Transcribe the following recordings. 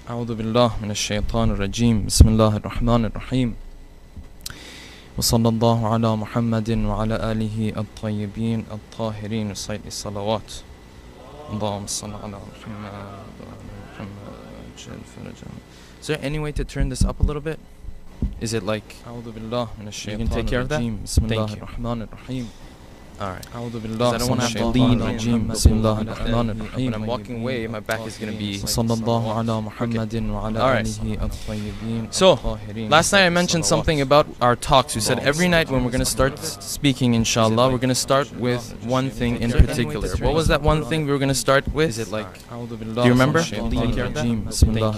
أعوذ بالله من الشيطان الرجيم بسم الله الرحمن الرحيم وصلى الله على محمد وعلى آله الطيبين الطاهرين وسائر الصلوات اللهم صل على محمد Is there any way to turn this up a little bit? Is it like أعوذ بالله من الشيطان الرجيم. You can take care of that? بسم الله الرحمن الرحيم. Alright. I don't want to have to lean on when I'm walking away, my back is going to be. Alright. So, last night I mentioned something about our talks. We said every night when we're going to start speaking, inshallah, we're going to start with one thing in particular. What was that one thing we were going to start with? Is it like, do you remember? Ahkam,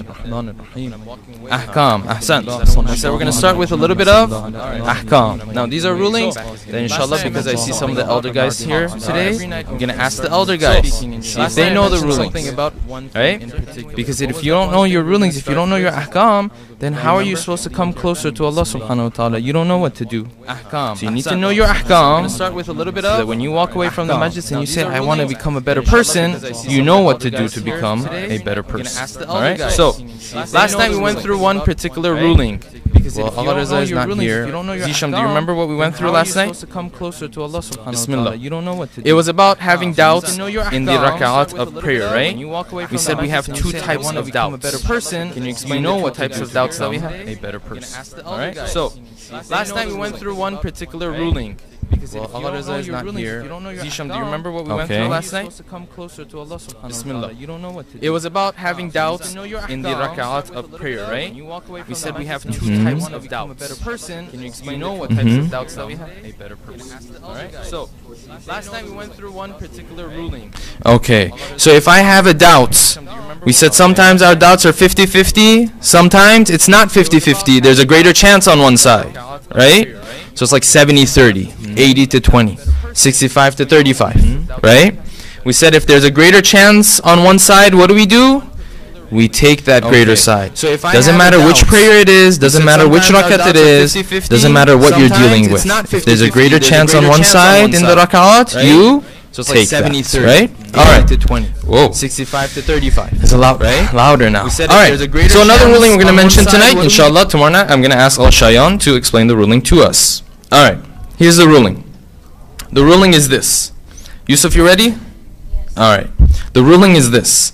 ahsan. I said we're going to start with a little bit of ahkam. Now these are rulings, then inshallah, because I see some of the elder guys here today, I'm going to ask the elder guys, see if they know the rulings, right? Because if you don't know your rulings, if you don't know your ahkam, then how are you supposed to come closer to Allah subhanahu wa ta'ala? You don't know what to do. So you need to know your ahkam, so that when you walk away from the majlis and you say, I want to become a better person, you know what to do to become a better person. Alright? So, last night we went through one particular ruling. Well, Allah Raza is not here. Zisham, do you remember what we went through last night? Bismillah. It was about having doubts in the rak'at of prayer, right? We said we have two types of doubts. Can you explain what types of doubts that we have? A better person. Alright? So, last night we went through one particular ruling. Well, Allah Raza is not here. Zisham, do you remember what we went through last night? Bismillah. It was about having doubts in the rak'at of prayer, right? We said we have two types of doubts. Can you explain what types of doubts that we have? A better person. Alright? So, last night we went through one particular ruling. Okay. So if I have a doubt, we said sometimes our doubts are 50-50, sometimes it's not 50-50. There's a greater chance on one side, right? So it's like 70-30, 80-20, 65-35, right? We said if there's a greater chance on one side, what do? We take that greater side. So if doesn't matter which prayer it is, doesn't matter which rakat it is, doesn't matter what you're dealing with. If there's a greater chance on one side in the rak'at, you take that, right? Alright. Whoa. 65-35. It's a lot louder now. Alright. So another ruling we're going to mention tonight, inshallah, tomorrow night, I'm going to ask Al-Shayan to explain the ruling to us. Alright. Here's the ruling. The ruling is this. Yusuf, you ready? Yes. Alright. The ruling is this.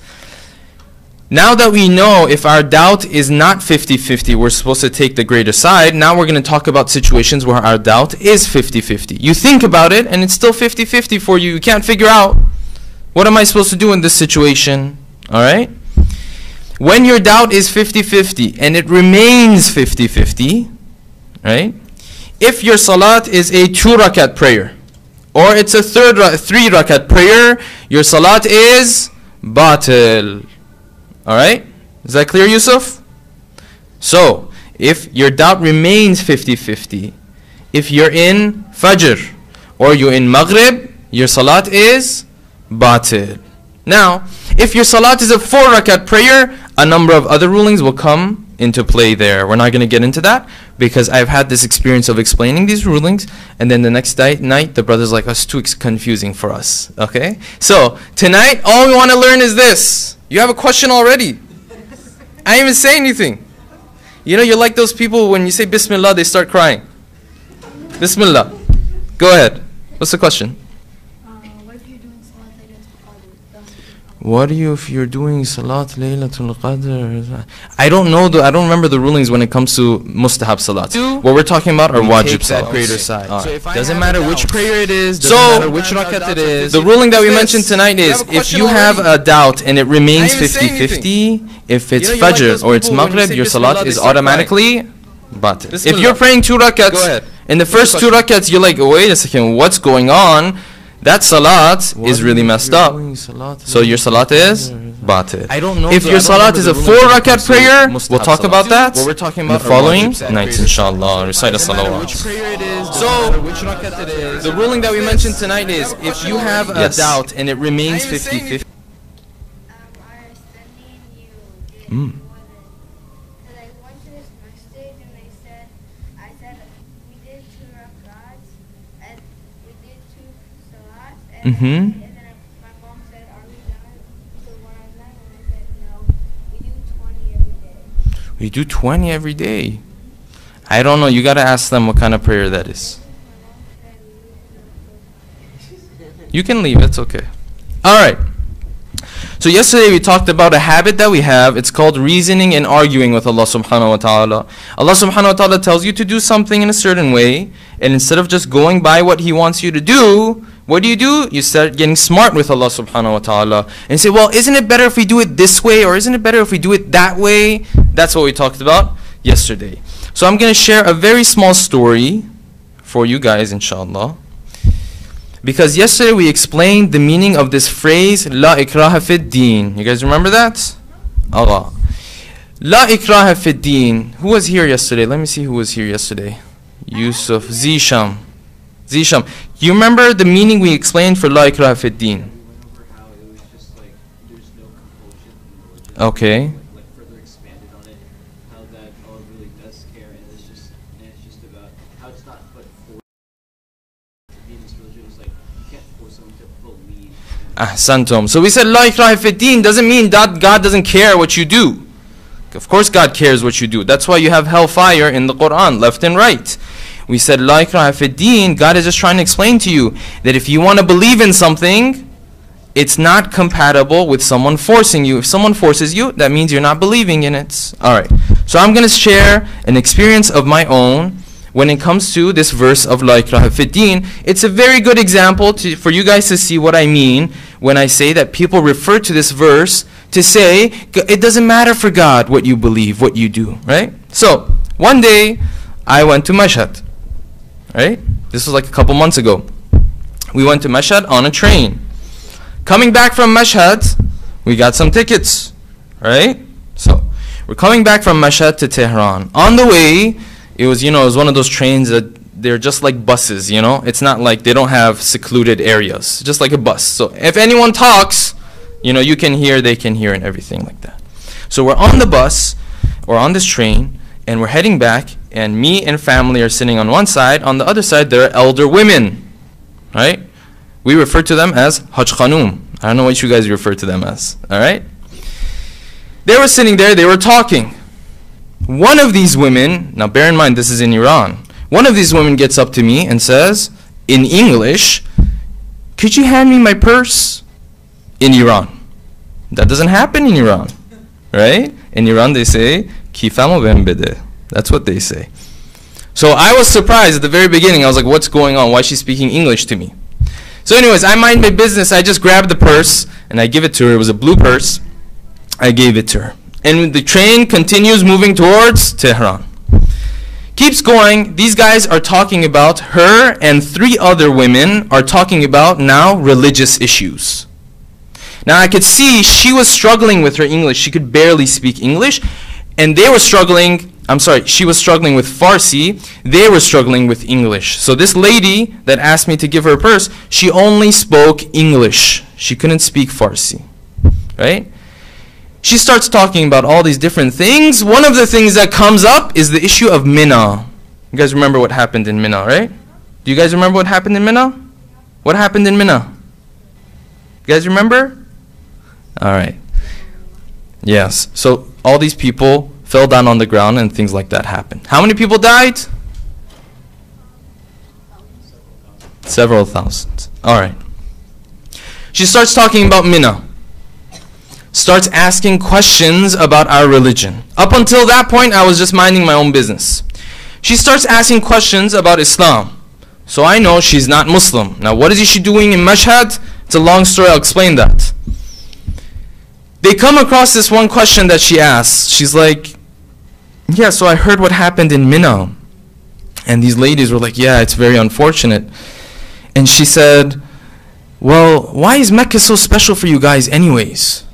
Now that we know if our doubt is not 50-50, we're supposed to take the greater side. Now we're going to talk about situations where our doubt is 50-50. You think about it and it's still 50-50 for you. You can't figure out, what am I supposed to do in this situation? Alright? When your doubt is 50-50 and it remains 50-50, right? If your salat is a 2-rakat prayer, or it's a 3-rakat prayer, your salat is batil. Alright? Is that clear, Yusuf? So, if your doubt remains 50-50, if you're in Fajr or you're in Maghrib, your salat is batil. Now, if your salat is a 4-rakat prayer, a number of other rulings will come into play there. We're not going to get into that because I've had this experience of explaining these rulings, and then the next night the brother's like, it's too confusing for us. Okay? So, tonight all we want to learn is this. You have a question already. I didn't even say anything. You know, you're like those people when you say Bismillah, they start crying. Bismillah. Go ahead. What's the question? What do you if you're doing Salat Laylatul Qadr? I don't know. I don't remember the rulings when it comes to mustahab salat. What we're talking about are wajib salat. Greater side. So doesn't matter which prayer it is. Doesn't matter which rakat it is. The ruling that we mentioned tonight is if you have a doubt and it remains 50-50, if it's Fajr or it's Maghrib, your salat is automatically batil. If you're praying 2 rakats, in the first 2 rakats you're like, wait a second, what's going on? That salat is really messed up. So your salat is batil. If your salat is a 4-rakat prayer, we'll talk about that in the following nights, inshallah. Recite a salawat. So, the ruling that we mentioned tonight is if you have a doubt and it remains 50-50. And then my mom said, are we done? So when I'm done, and I said, no, we do 20 every We do 20 every day. I don't know. You got to ask them what kind of prayer that is. You can leave. It's okay. All right. So yesterday we talked about a habit that we have. It's called reasoning and arguing with Allah subhanahu wa ta'ala. Allah subhanahu wa ta'ala tells you to do something in a certain way, and instead of just going by what He wants you to do, what do? You start getting smart with Allah subhanahu wa ta'ala and say, well, isn't it better if we do it this way, or isn't it better if we do it that way? That's what we talked about yesterday. So I'm going to share a very small story for you guys, inshallah. Because yesterday we explained the meaning of this phrase, La ikraha fid deen. You guys remember that? Allah. La ikraha fid deen. Who was here yesterday? Let me see who was here yesterday. Yusuf. Zisham. Zisham. You remember the meaning we explained for La ikraha fid deen? Okay. Ahsantum. So we said La ikraha fid deen doesn't mean that God doesn't care what you do. Of course God cares what you do. That's why you have hellfire in the Quran, left and right. We said La ikraha fid deen, God is just trying to explain to you that if you want to believe in something, it's not compatible with someone forcing you. If someone forces you, that means you're not believing in it. Alright. So I'm going to share an experience of my own when it comes to this verse of La ikraha fid deen. It's a very good example for you guys to see what I mean when I say that people refer to this verse to say it doesn't matter for God what you believe, what you do, right? So one day I went to Mashhad, right? This was like a couple months ago. We went to Mashhad on a train. Coming back from Mashhad, we got some tickets, right? So we're coming back from Mashhad to Tehran. On the way, it was one of those trains that they're just like buses, It's not like they don't have secluded areas, just like a bus. So if anyone talks, you can hear, they can hear, and everything like that. So we're on the bus, or on this train, and we're heading back, and me and family are sitting on one side. On the other side, there are elder women, right? We refer to them as Hajj Khanum. I don't know what you guys refer to them as, all right? They were sitting there, they were talking. One of these women, now bear in mind this is in Iran, one of these women gets up to me and says, in English, could you hand me my purse? In Iran. That doesn't happen in Iran, right? In Iran they say, Kifamo ben bede. That's what they say. So I was surprised at the very beginning. I was like, what's going on? Why is she speaking English to me? So anyways, I mind my business. I just grabbed the purse and I give it to her. It was a blue purse. I gave it to her. And the train continues moving towards Tehran. Keeps going. These guys are talking about, her and 3 other women are talking about now religious issues. Now I could see she was struggling with her English. She could barely speak English. And they were struggling, she was struggling with Farsi. They were struggling with English. So this lady that asked me to give her a purse, she only spoke English. She couldn't speak Farsi, right? She starts talking about all these different things. One of the things that comes up is the issue of Mina. You guys remember what happened in Mina, right? Do you guys remember what happened in Mina? What happened in Mina? You guys remember? All right. Yes. So all these people fell down on the ground and things like that happened. How many people died? Several thousands. All right. She starts talking about Mina. Starts asking questions about our religion. Up until that point, I was just minding my own business. She starts asking questions about Islam. So I know she's not Muslim. Now what is she doing in Mashhad? It's a long story, I'll explain that. They come across this one question that she asks. She's like, yeah, so I heard what happened in Mina. And these ladies were like, yeah, it's very unfortunate. And she said, well, why is Mecca so special for you guys anyways?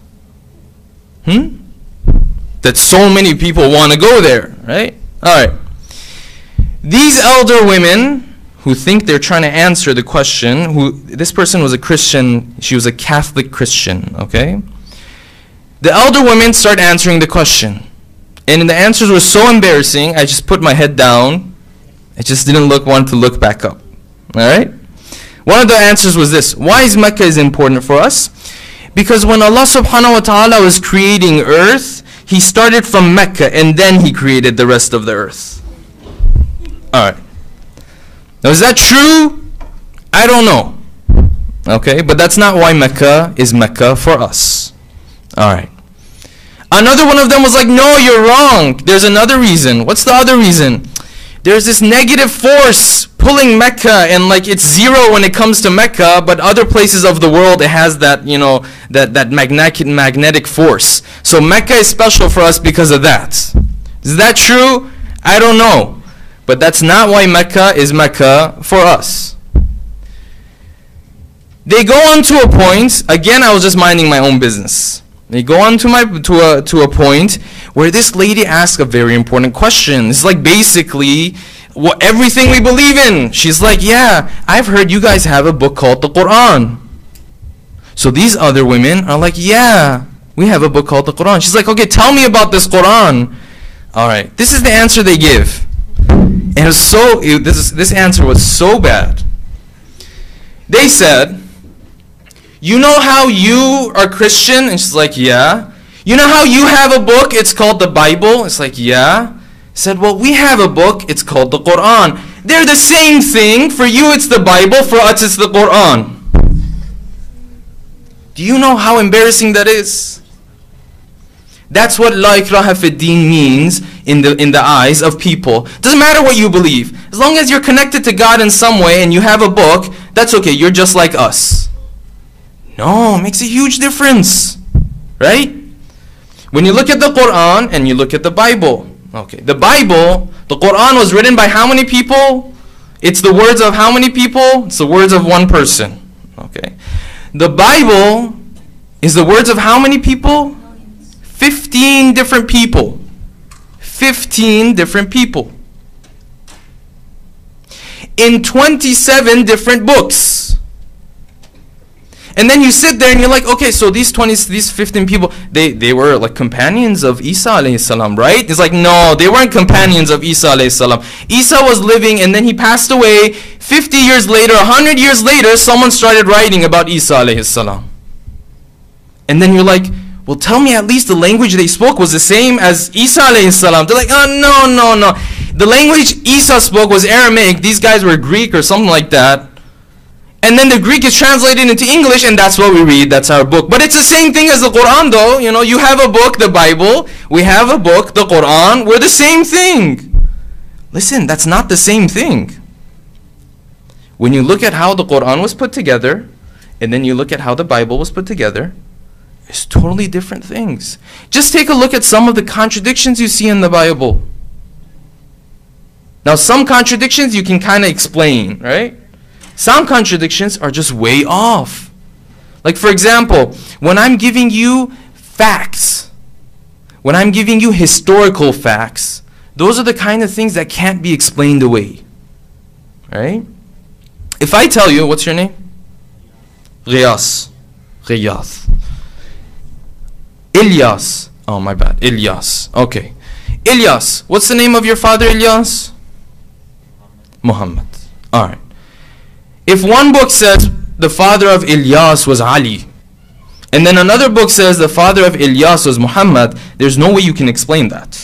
That so many people want to go there, right? Alright. These elder women who think they're trying to answer the question, this person was a Christian, she was a Catholic Christian, okay? The elder women start answering the question. And the answers were so embarrassing, I just put my head down. I just didn't want to look back up. Alright? One of the answers was this. Why is Mecca important for us? Because when Allah subhanahu wa ta'ala was creating earth, he started from Mecca and then he created the rest of the earth. Alright. Now is that true? I don't know. Okay, but that's not why Mecca is Mecca for us. Alright. Another one of them was like, no, you're wrong. There's another reason. What's the other reason? There's this negative force pulling Mecca, and like it's zero when it comes to Mecca, but other places of the world it has that, you know, that magnetic force. So Mecca is special for us because of that. Is that true? I don't know. But that's not why Mecca is Mecca for us. They go on to a point, again I was just minding my own business. They go on to a point where this lady asks a very important question. It's like basically everything we believe in. She's like, yeah, I've heard you guys have a book called the Quran. So these other women are like, yeah, we have a book called the Quran. She's like, okay, tell me about this Quran. Alright, this is the answer they give. And it was this answer was so bad. They said, you know how you are Christian? And she's like, yeah. You know how you have a book? It's called the Bible. It's like, yeah. Said, well, we have a book. It's called the Quran. They're the same thing. For you, it's the Bible. For us, it's the Quran. Do you know how embarrassing that is? That's what La ikraha fi din means in the eyes of people. Doesn't matter what you believe. As long as you're connected to God in some way and you have a book, that's okay. You're just like us. No, it makes a huge difference, right? When you look at the Quran and you look at the Bible, okay, the Bible, the Quran was written by how many people? It's the words of how many people? It's the words of one person, okay. The Bible is the words of how many people? 15 different people. 15 different people. In 27 different books. And then you sit there and you're like, okay, so these 15 people, they were like companions of Isa alayhi salam, right? It's like, no, they weren't companions of Isa alayhi salam. Isa was living and then he passed away. 50 years later, 100 years later, someone started writing about Isa alayhi salam. And then you're like, well, tell me at least the language they spoke was the same as Isa alayhi salam. They're like, oh, no. The language Isa spoke was Aramaic. These guys were Greek or something like that. And then the Greek is translated into English and that's what we read. That's our book. But it's the same thing as the Quran though. You know, you have a book, the Bible. We have a book, the Quran. We're the same thing. Listen, that's not the same thing. When you look at how the Quran was put together and then you look at how the Bible was put together, it's totally different things. Just take a look at some of the contradictions you see in the Bible. Now some contradictions you can kind of explain, right? Some contradictions are just way off. Like for example, when I'm giving you facts, when I'm giving you historical facts, those are the kind of things that can't be explained away. Right? If I tell you, what's your name? Riyas. Ilyas. Oh my bad. Ilyas. Okay. Ilyas. What's the name of your father, Ilyas? Muhammad. Alright. If one book says the father of Ilyas was Ali, and then another book says the father of Ilyas was Muhammad, there's no way you can explain that.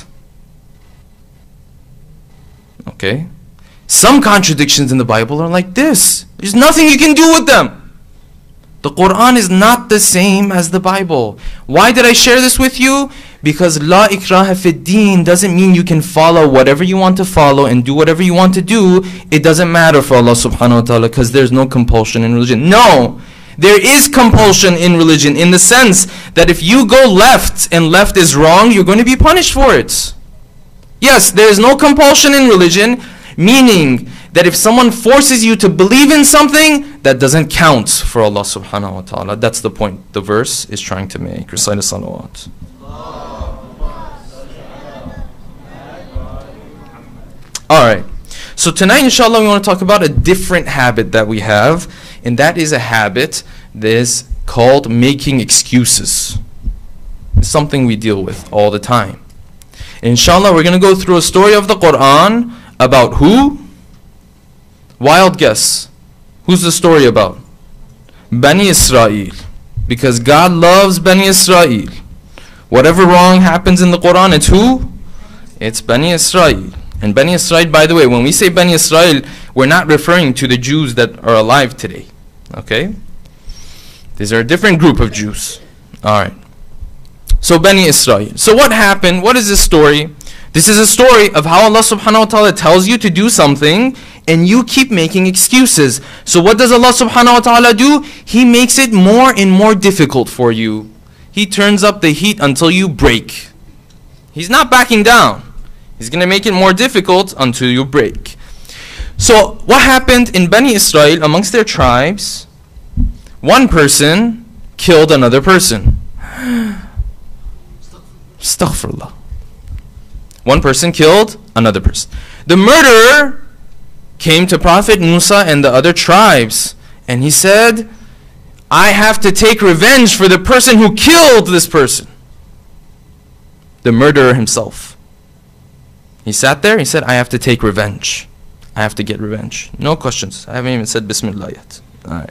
Okay? Some contradictions in the Bible are like this. There's nothing you can do with them. The Quran is not the same as the Bible. Why did I share this with you? Because La ikraha fi din doesn't mean you can follow whatever you want to follow and do whatever you want to do. It doesn't matter for Allah subhanahu wa ta'ala because there's no compulsion in religion. No! There is compulsion in religion in the sense that if you go left and left is wrong, you're going to be punished for it. Yes, there is no compulsion in religion, meaning that if someone forces you to believe in something, that doesn't count for Allah subhanahu wa ta'ala. That's the point the verse is trying to make. Recite a salawat. Alright, so tonight inshallah we want to talk about a different habit that we have, and that is a habit that is called making excuses. It's something we deal with all the time. And inshallah we're going to go through a story of the Quran about who? Wild guess. Who's the story about? Bani Israel. Because God loves Bani Israel. Whatever wrong happens in the Quran, it's who? It's Bani Israel. And Bani Israel, by the way, when we say Bani Israel, we're not referring to the Jews that are alive today. Okay? These are a different group of Jews. Alright. So Bani Israel. So what happened? What is this story? This is a story of how Allah subhanahu wa ta'ala tells you to do something and you keep making excuses. So what does Allah subhanahu wa ta'ala do? He makes it more and more difficult for you. He turns up the heat until you break. He's not backing down. He's going to make it more difficult until you break. So what happened in Bani Israel amongst their tribes? One person killed another person. Astaghfirullah. One person killed another person. The murderer came to Prophet Musa and the other tribes, and he said, I have to take revenge for the person who killed this person. The murderer himself. He sat there, he said, I have to take revenge. I have to get revenge. No questions. I haven't even said Bismillah yet. Alright.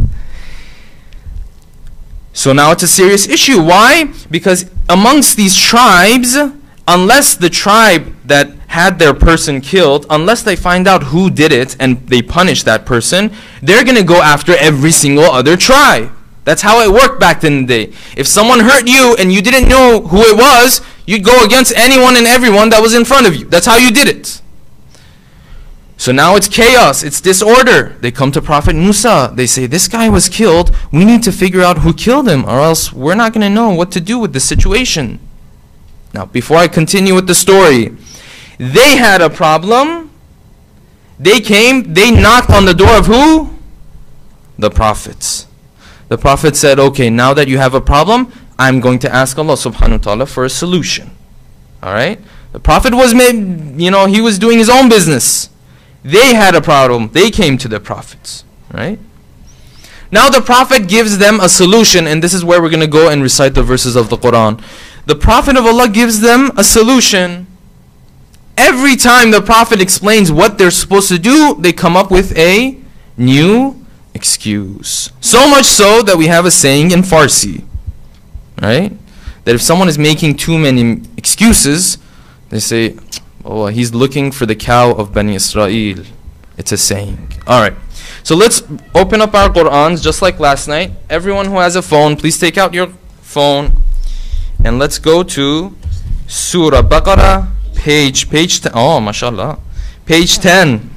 So now it's a serious issue. Why? Because amongst these tribes, unless the tribe that had their person killed, unless they find out who did it and they punish that person, they're going to go after every single other tribe. That's how it worked back in the day. If someone hurt you and you didn't know who it was, you'd go against anyone and everyone that was in front of you. That's how you did it. So now it's chaos, it's disorder. They come to Prophet Musa. They say, this guy was killed. We need to figure out who killed him, or else we're not going to know what to do with the situation. Now, before I continue with the story, they had a problem. They came, they knocked on the door of who? The prophets. The prophet said, okay, now that you have a problem, I'm going to ask Allah subhanahu wa ta'ala for a solution. Alright? The prophet was he was doing his own business. They had a problem. They came to the prophets. Right? Now the prophet gives them a solution, and this is where we're going to go and recite the verses of the Quran. The prophet of Allah gives them a solution. Every time the prophet explains what they're supposed to do, they come up with a new excuse. So much so that we have a saying in Farsi, right? That if someone is making too many excuses, they say, oh, he's looking for the cow of Bani Israel. It's a saying. Alright, so let's open up our Qur'ans just like last night. Everyone who has a phone, please take out your phone and let's go to Surah Baqarah, page 10. Oh, mashallah. Page 10.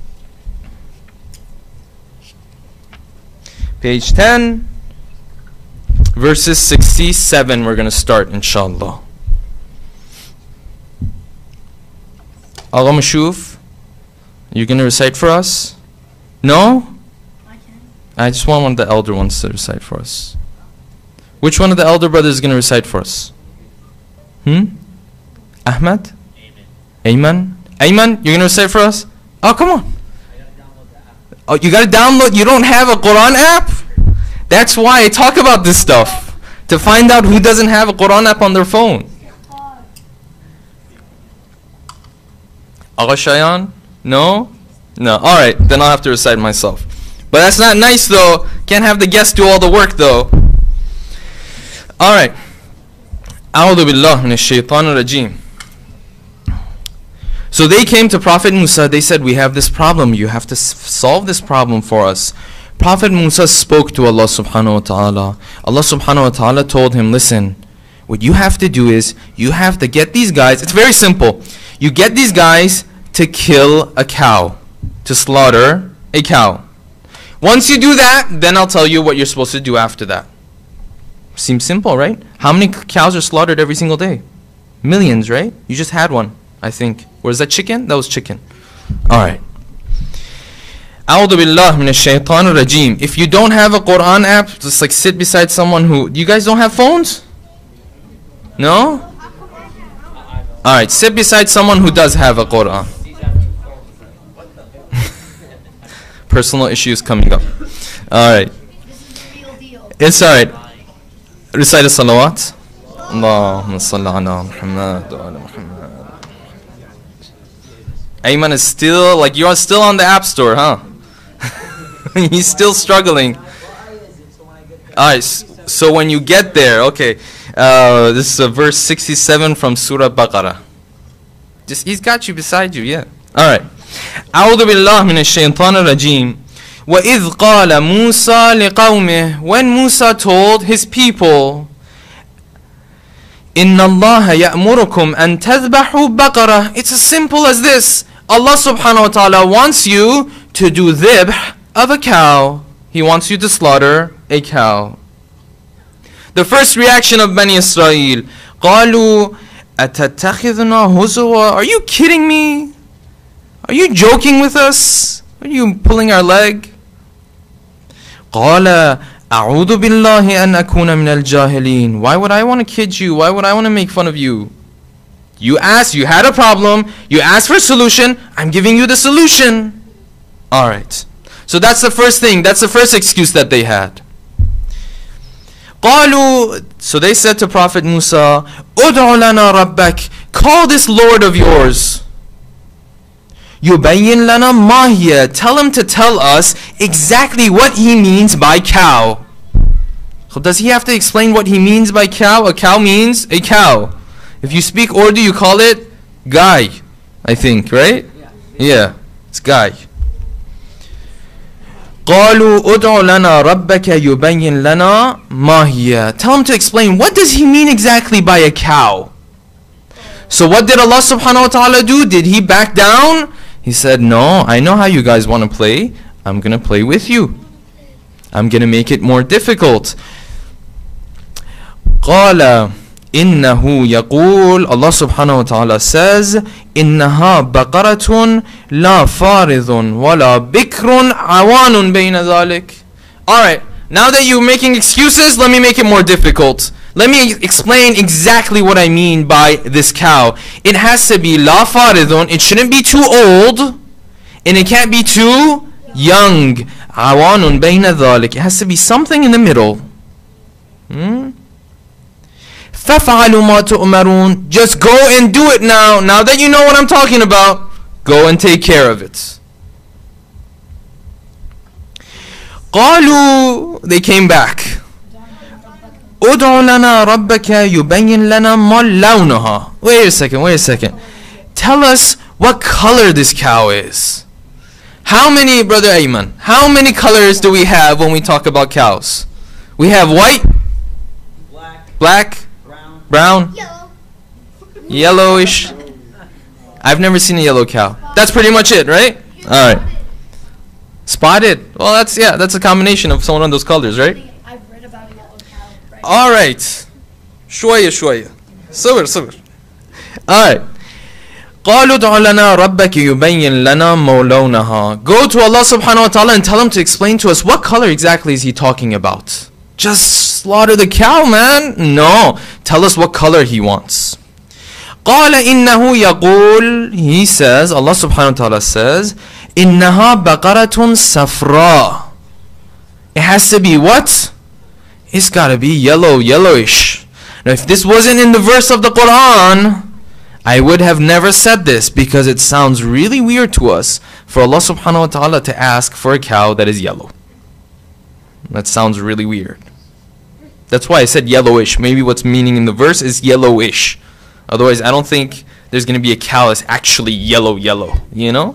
Page 10, verses 67, we're going to start, inshallah. Agha Mashuf, you going to recite for us? No? I can. I just want one of the elder ones to recite for us. Which one of the elder brothers is going to recite for us? Ahmad? Ayman? Ayman, you're going to recite for us? Oh, come on. Oh, you got to download. You don't have a Quran app? That's why I talk about this stuff. To find out who doesn't have a Quran app on their phone. Agha Shayan? No? No. Alright, then I'll have to recite myself. But that's not nice though. Can't have the guests do all the work though. Alright. A'udhu billah minash shaitanir rajim. So they came to Prophet Musa. They said, we have this problem. You have to solve this problem for us. Prophet Musa spoke to Allah subhanahu wa ta'ala. Allah subhanahu wa ta'ala told him, listen, what you have to do is, you have to get these guys. It's very simple. You get these guys to kill a cow. To slaughter a cow. Once you do that, then I'll tell you what you're supposed to do after that. Seems simple, right? How many cows are slaughtered every single day? Millions, right? You just had one, I think. Or is that chicken? That was chicken. Alright. A'udhu billah minash shaitanir rajim. If you don't have a Quran app, just like sit beside someone who... You guys don't have phones? No? Alright, sit beside someone who does have a Quran. Personal issues coming up. Alright. It's alright. Recite a salawat. Allahumma salli ala Muhammad wa ala Muhammad. Ayman is still, like, you're still on the App Store, huh? He's still struggling. Alright, so when you get there, okay. This is verse 67 from Surah Baqarah. He's got you beside you, yeah. Alright. أعوذ بالله من الشيطان الرجيم. وَإِذْ قَالَ مُوسَى لِقَوْمِهِ. When Musa told his people, إِنَّ اللَّهَ يَأْمُرُكُمْ أَن تَذْبَحُوا بَقَرَةً. It's as simple as this. Allah subhanahu wa ta'ala wants you to do dhibh of a cow. He wants you to slaughter a cow. The first reaction of Bani Israel, قَالُوا أَتَتَّخِذْنَا هُزُوًا. Are you kidding me? Are you joking with us? Are you pulling our leg? قَالَ أَعُوذُ بِاللَّهِ أَنْ أَكُونَ مِنَ الْجَاهِلِينَ. Why would I want to kid you? Why would I want to make fun of you? You asked, you had a problem, you asked for a solution, I'm giving you the solution. Alright. So that's the first thing, that's the first excuse that they had. قالوا, so they said to Prophet Musa, أُدْعُ لَنَا رَبَّكَ. Call this Lord of yours. يُبَيِّن لَنَا مَا هِيَ. Tell him to tell us exactly what he means by cow. So does he have to explain what he means by cow? A cow means a cow. If you speak Urdu, you call it guy, I think, right? Yeah, it's guy. قَالُوا أُدْعُ لَنَا رَبَّكَ يُبَيِّن لَنَا مَا هِيَ. Tell him to explain, what does he mean exactly by a cow? So what did Allah subhanahu wa ta'ala do? Did he back down? He said, no, I know how you guys want to play. I'm going to play with you. I'm going to make it more difficult. قَالَ إِنَّهُ يَقُولُ. Allah subhanahu wa ta'ala says, إِنَّهَا بَقَرَةٌ لَا فَارِضٌ وَلَا بِكْرٌ عَوَانٌ بَيْنَ ذَلِكَ. Alright, now that you're making excuses, let me make it more difficult. Let me explain exactly what I mean by this cow. It has to be la faridun. It shouldn't be too old, and it can't be too young. Awanun bayna dhalik. It has to be something in the middle. فَفَعَلُوا مَا تُؤْمَرُونَ. Just go and do it now. Now that you know what I'm talking about, go and take care of it. قَالُوا. They came back. أُدْعُ لَنَا رَبَّكَ يُبَيِّن لَنَا مَا لَوْنُهَا. Wait a second. Tell us what color this cow is. How many, Brother Ayman, how many colors do we have when we talk about cows? We have white, black, brown, yellowish. I've never seen a yellow cow. That's pretty much it, right? Alright. Spotted. Well, that's a combination of some of those colors, right? I've read about a yellow cow. Alright. شوية. صبر. Alright. قالوا ادع لنا ربك يبين لنا ما لونها. Go to Allah subhanahu wa ta'ala and tell him to explain to us what color exactly is he talking about. Just slaughter the cow, man. No. Tell us what color he wants. قال إنه يقول. He says, Allah subhanahu wa ta'ala says, إنها بقرة صفراء. It has to be what? It's gotta be yellowish. Now if this wasn't in the verse of the Quran, I would have never said this, because it sounds really weird to us for Allah subhanahu wa ta'ala to ask for a cow that is yellow. That sounds really weird. That's why I said yellowish. Maybe what's meaning in the verse is yellowish. Otherwise, I don't think there's going to be a cow that's actually yellow, you know?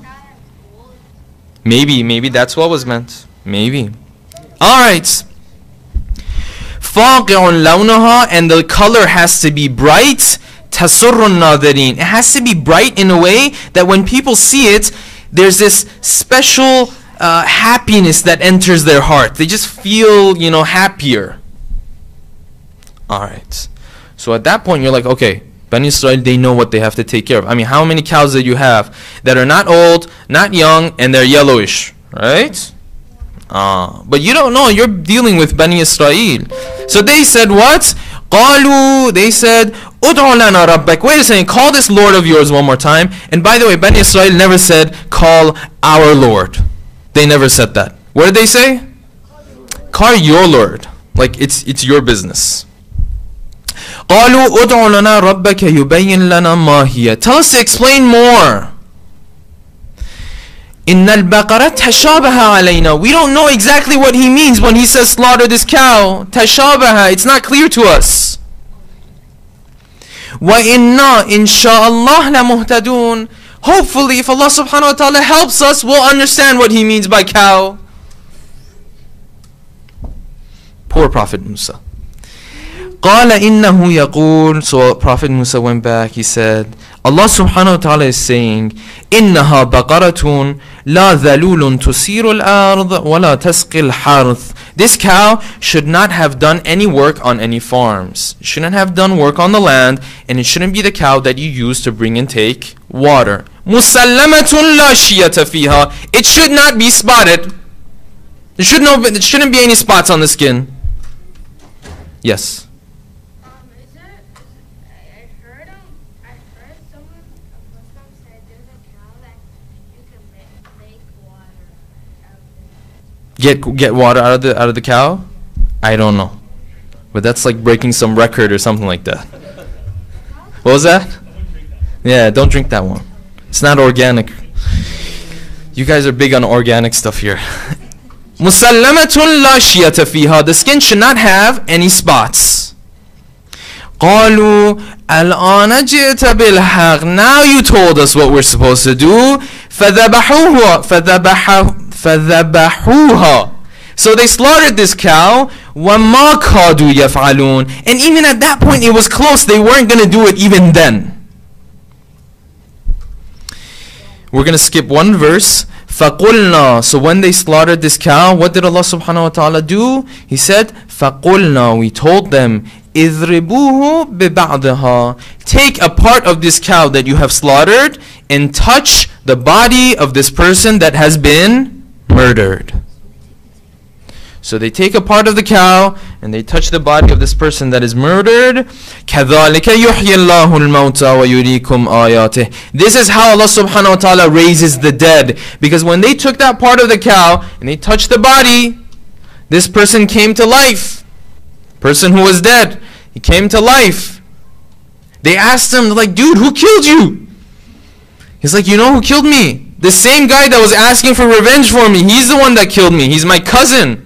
Maybe that's what was meant. Maybe. Alright. فَاقِعٌ لَوْنُهَا. And the color has to be bright. تَسُرُّ النَّاظِرِينَ. It has to be bright in a way that when people see it, there's this special happiness that enters their heart. They just feel, happier. Alright. So at that point, you're like, okay, Bani Israel, they know what they have to take care of. I mean, how many cows do you have that are not old, not young, and they're yellowish? Right? But you don't know. You're dealing with Bani Israel. So they said what? قالوا. They said, أُدْعُ لَنَا رَبَّكَ. Wait a second. Call this Lord of yours one more time. And by the way, Bani Israel never said, call our Lord. They never said that. What did they say? Call your Lord. Like it's your business. قالوا أُدْعُ لَنَا رَبَّكَ يُبَيِّن لَنَا مَا هِيَ. Tell us to explain more. إِنَّ الْبَقَرَةَ تَشَابَهَ عَلَيْنَا. We don't know exactly what he means when he says slaughter this cow. تَشَابَهَ. It's not clear to us. وَإِنَّا إِن شَاءَ اللَّهِ لَمُهْتَدُونَ. Hopefully, if Allah subhanahu wa ta'ala helps us, we'll understand what He means by cow. Poor Prophet Musa. قَالَ إِنَّهُ يَقُولُ. So Prophet Musa went back, he said, Allah subhanahu wa ta'ala is saying, إِنَّهَا بَقَرَةٌ لَا ذَلُولٌ تُسِيرُ الْأَرْضِ وَلَا تَسْقِي الْحَرْثِ. This cow should not have done any work on any farms. It shouldn't have done work on the land, and it shouldn't be the cow that you use to bring and take water. مُسَلَّمَةٌ لَا شِيَةَ فِيهَا. It should not be spotted. There shouldn't be any spots on the skin. Yes. I heard someone, a Muslim said there's a cow that you can make water out of it. Get water out of the cow? I don't know. But that's like breaking some record or something like that. What was that? Yeah, don't drink that one. It's not organic. You guys are big on organic stuff here. Musallamatun la shiyata fiha. The skin should not have any spots. قالوا الآن جئت بالحق. Now you told us what we're supposed to do. فذبحوها. So they slaughtered this cow. وما كادوا يفعلون. And even at that point it was close. They weren't going to do it even then. We're going to skip one verse. فَقُلْنَا. So when they slaughtered this cow, what did Allah subhanahu wa ta'ala do? He said, فَقُلْنَا. We told them, إِذْرِبُوهُ بِبَعْضِهَا. Take a part of this cow that you have slaughtered and touch the body of this person that has been murdered. So they take a part of the cow and they touch the body of this person that is murdered. كَذَلِكَ يُحْيِي اللَّهُ الْمَوْتَى وَيُرِيكُمْ آيَاتِهِ. This is how Allah subhanahu wa ta'ala raises the dead. Because when they took that part of the cow and they touched the body, this person came to life. Person who was dead, he came to life. They asked him, like, dude, who killed you? He's like, you know who killed me? The same guy that was asking for revenge for me. He's the one that killed me. He's my cousin.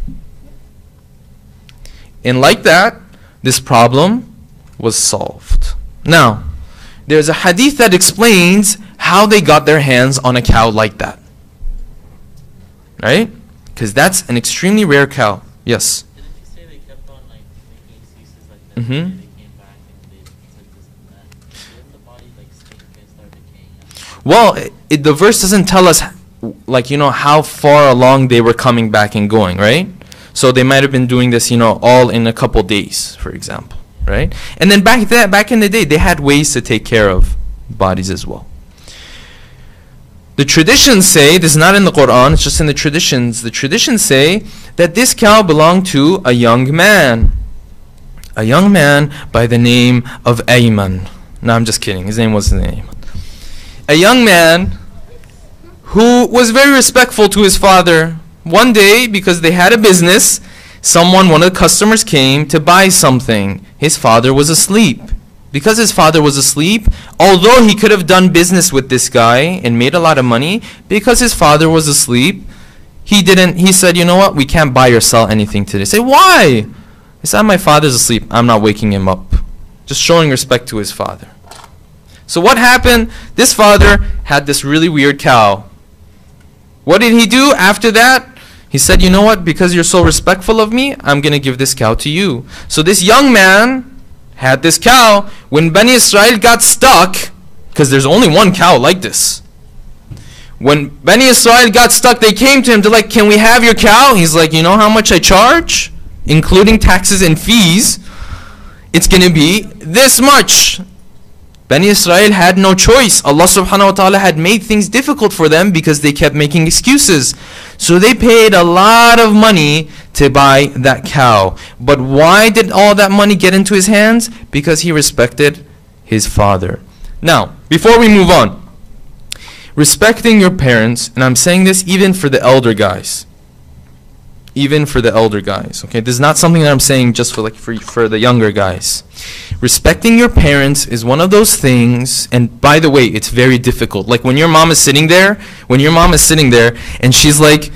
And like that, this problem was solved. Now, there's a hadith that explains how they got their hands on a cow like that. Right? Because that's an extremely rare cow. Yes? Didn't you say they kept on like making excuses like that? Mhm. They came back and they said this and that. Didn't the body like stink and start decaying? Well, the verse doesn't tell us, like, how far along they were coming back and going, right? So they might have been doing this, all in a couple days, for example, right? And then back in the day, they had ways to take care of bodies as well. The traditions say, this is not in the Quran, it's just in the traditions. The traditions say that this cow belonged to a young man. A young man by the name of Ayman. No, I'm just kidding. His name wasn't Ayman. A young man who was very respectful to his father. One day, because they had a business, one of the customers came to buy something. His father was asleep. Because his father was asleep, although he could have done business with this guy and made a lot of money, because his father was asleep, he said, you know what, we can't buy or sell anything today. Say, why? He said, my father's asleep, I'm not waking him up. Just showing respect to his father. So what happened? This father had this really weird cow. What did he do after that? He said, you know what, because you're so respectful of me, I'm going to give this cow to you. So this young man had this cow. When Bani Israel got stuck, because there's only one cow like this. When Bani Israel got stuck, they came to him to like, can we have your cow? He's like, you know how much I charge? Including taxes and fees. It's going to be this much. Bani Israel had no choice. Allah subhanahu wa ta'ala had made things difficult for them because they kept making excuses. So they paid a lot of money to buy that cow. But why did all that money get into his hands? Because he respected his father. Now, before we move on, respecting your parents, and I'm saying this even for the elder guys. Even for the elder guys, okay? This is not something that I'm saying just for the younger guys. Respecting your parents is one of those things, and by the way, it's very difficult. Like when your mom is sitting there, and she's like,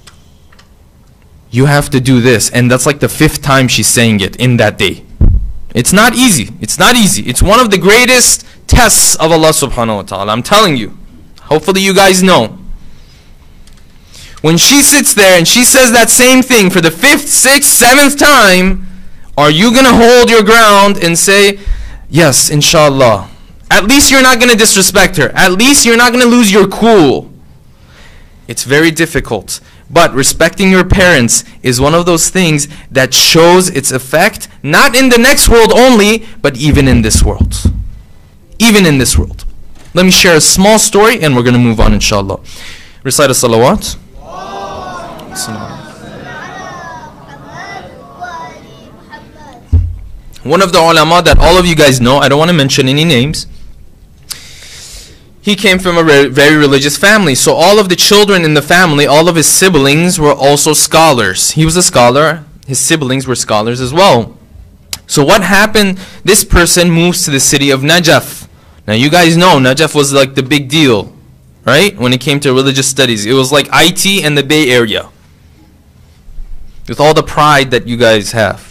you have to do this, and that's like the 5th time she's saying it in that day. It's not easy. It's not easy. It's one of the greatest tests of Allah subhanahu wa ta'ala. I'm telling you. Hopefully you guys know. When she sits there and she says that same thing for the 5th, 6th, 7th time, are you going to hold your ground and say, yes, inshallah? At least you're not going to disrespect her. At least you're not going to lose your cool. It's very difficult. But respecting your parents is one of those things that shows its effect, not in the next world only, but even in this world. Even in this world. Let me share a small story and we're going to move on, inshallah. Recite a salawat. One of the ulama that all of you guys know, I don't want to mention any names, he came from a very religious family. So all of the children in the family, all of his siblings were also scholars. He was a scholar. His siblings were scholars as well. So what happened? This person moves to the city of Najaf. Now you guys know Najaf was like the big deal, right? When it came to religious studies. It was like IT and the Bay Area. With all the pride that you guys have.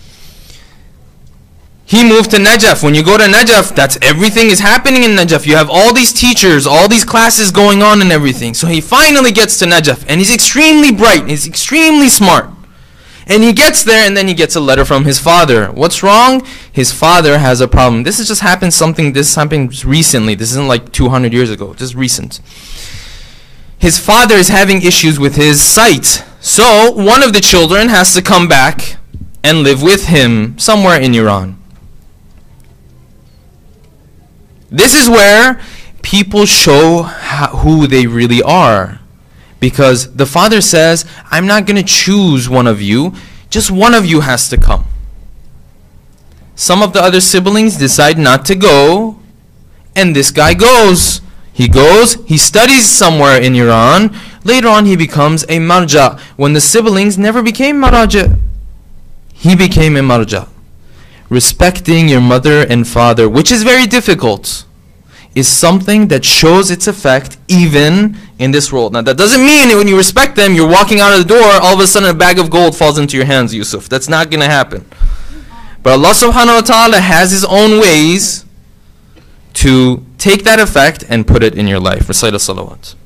He moved to Najaf. When you go to Najaf, that's everything is happening in Najaf. You have all these teachers, all these classes going on and everything. So he finally gets to Najaf. And he's extremely bright. He's extremely smart. And he gets there and then he gets a letter from his father. What's wrong? His father has a problem. This has just happened this happened recently. This isn't like 200 years ago. Just recent. His father is having issues with his sight. So one of the children has to come back and live with him somewhere in Iran. This is where people show who they really are. Because the father says, I'm not going to choose one of you. Just one of you has to come. Some of the other siblings decide not to go. And this guy goes. He goes, he studies somewhere in Iran. Later on he becomes a marja. When the siblings never became maraja, he became a marja. Respecting your mother and father, which is very difficult, is something that shows its effect even in this world. Now that doesn't mean when you respect them, you're walking out of the door, all of a sudden a bag of gold falls into your hands, Yusuf. That's not going to happen. But Allah subhanahu wa ta'ala has His own ways to take that effect and put it in your life. Recite a salawat.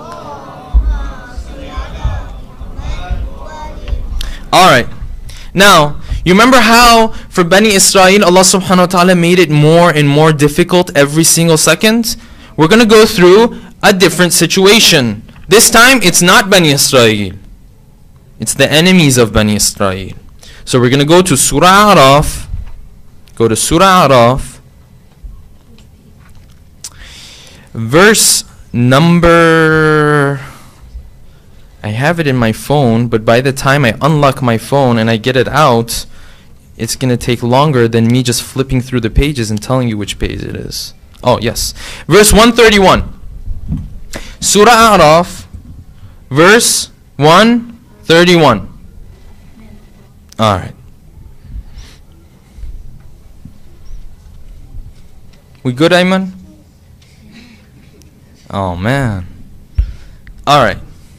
Alright. Now, you remember how for Bani Israel, Allah subhanahu wa ta'ala made it more and more difficult every single second? We're going to go through a different situation. This time, it's not Bani Israel. It's the enemies of Bani Israel. So we're going to go to Surah Araf. Go to Surah Araf. Verse number... I have it in my phone, but by the time I unlock my phone and I get it out, it's going to take longer than me just flipping through the pages and telling you which page it is. Oh, yes. Verse 131. Surah Araf, verse 131. Alright. We good, Ayman? Oh, man. Alright.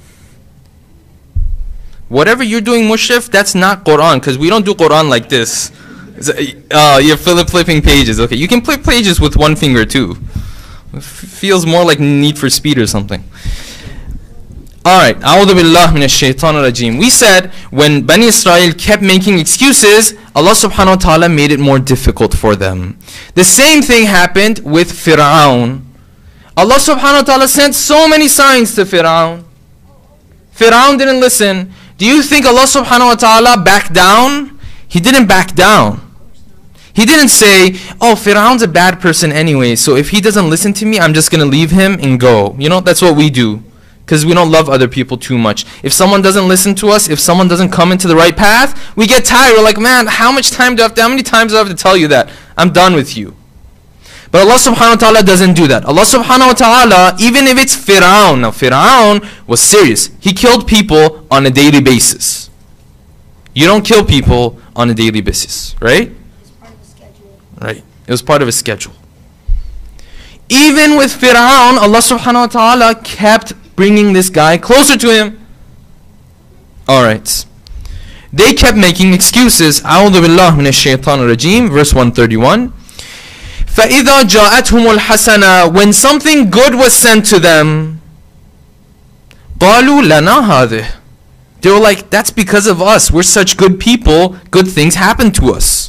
Whatever you're doing, Mushrif, that's not Quran, because we don't do Quran like this. You're flipping pages. Okay, you can flip pages with one finger too. Feels more like Need for Speed or something. Alright, A'udhu Billah Minash Shaitan Rajim. We said when Bani Israel kept making excuses, Allah subhanahu wa ta'ala made it more difficult for them. The same thing happened with Fir'aun. Allah subhanahu wa ta'ala sent so many signs to Fir'aun. Fir'aun didn't listen. Do you think Allah subhanahu wa ta'ala backed down? He didn't back down. He didn't say, oh, Fir'aun's a bad person anyway, so if he doesn't listen to me, I'm just going to leave him and go. You know, that's what we do. Because we don't love other people too much. If someone doesn't listen to us, if someone doesn't come into the right path, we get tired. We're like, man, how many times do I have to tell you that? I'm done with you. But Allah subhanahu wa ta'ala doesn't do that. Allah subhanahu wa ta'ala, even if it's Fir'aun, now Fir'aun was serious. He killed people on a daily basis. You don't kill people on a daily basis, right? It's part of the schedule. Right. It was part of his schedule. Even with Fir'aun, Allah subhanahu wa ta'ala kept bringing this guy closer to him. Alright. They kept making excuses. أعوذ بالله من الشيطان الرجيم, verse 131. فَإِذَا جَاءَتْهُمُ الْحَسَنَةُ, when something good was sent to them, قَالُوا لَنَا هَذِهِ, they were like, that's because of us. We're such good people. Good things happen to us.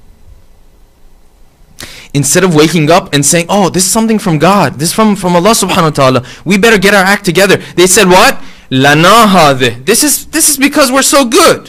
Instead of waking up and saying, oh, this is something from God. This is from Allah subhanahu wa ta'ala. We better get our act together. They said what? لَنَا هَذِهِ, this is because we're so good.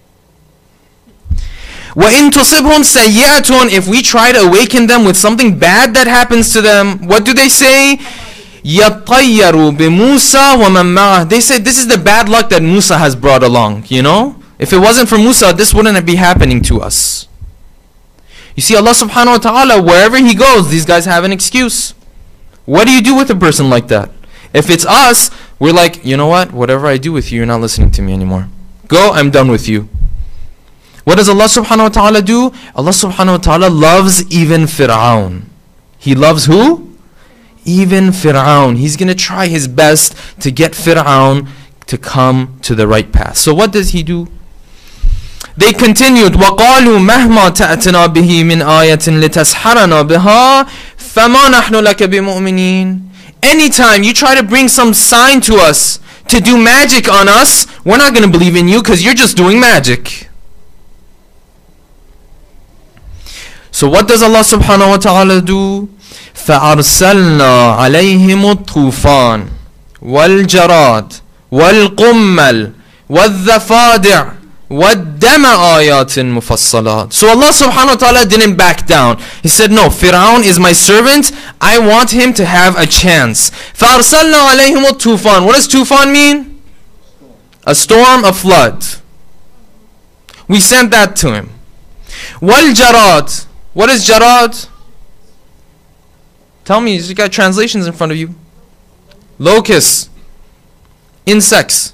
وَإِن تُصِبْهُمْ سَيِّئَةٌ, if we try to awaken them with something bad that happens to them, what do they say? يَطَّيَّرُوا بِمُوسَى وَمَن مَّعَهُ, they say this is the bad luck that Musa has brought along, you know? If it wasn't for Musa, this wouldn't be happening to us. You see, Allah subhanahu wa ta'ala, wherever He goes, these guys have an excuse. What do you do with a person like that? If it's us, we're like, you know what? Whatever I do with you, you're not listening to me anymore. Go, I'm done with you. What does Allah subhanahu wa ta'ala do? Allah subhanahu wa ta'ala loves even Fir'aun. He loves who? Even Fir'aun. He's going to try his best to get Fir'aun to come to the right path. So what does he do? They continued, وَقَالُوا مَهْمَا تَأْتِنَا بِهِ مِنْ آيَةٍ لِتَسْحَرَنَا بِهَا فَمَا نَحْنُ لَكَ بِمُؤْمِنِينَ. Anytime you try to bring some sign to us, to do magic on us, we're not going to believe in you because you're just doing magic. So what does Allah subhanahu wa ta'ala do? فَأَرْسَلْنَا عَلَيْهِمُ الطُّوفَانِ وَالْجَرَادِ وَالْقُمَّلِ وَالضَّفَادِعِ وَالدَّمَ آيَاتٍ مُفَصَّلَاتٍ. So Allah subhanahu wa ta'ala didn't back down. He said, no, Fir'aun is my servant. I want him to have a chance. فَأَرْسَلْنَا عَلَيْهِمُ الطُّوفَانِ. What does tufan mean? A storm, a flood. We sent that to him. وَالْجَرَادِ. What is jarad? Tell me, you got translations in front of you. Locusts. Insects.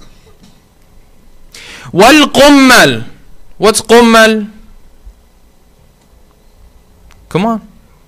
وَالْقُمَّلِ. What's qummal? Come on.